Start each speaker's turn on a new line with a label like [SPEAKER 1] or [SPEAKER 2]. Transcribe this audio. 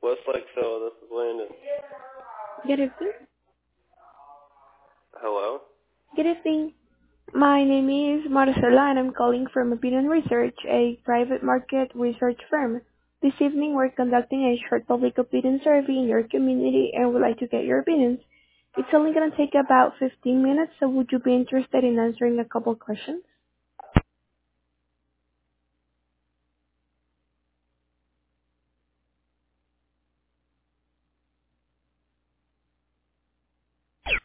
[SPEAKER 1] Westlake Phil, this is Landon.
[SPEAKER 2] Good evening.
[SPEAKER 1] Hello?
[SPEAKER 2] Good evening. My name is Marcela and I'm calling from Opinion Research, a private market research firm. This evening we're conducting a short public opinion survey in your community and would like to get your opinions. It's only going to take about 15 minutes, so would you be interested in answering a couple questions?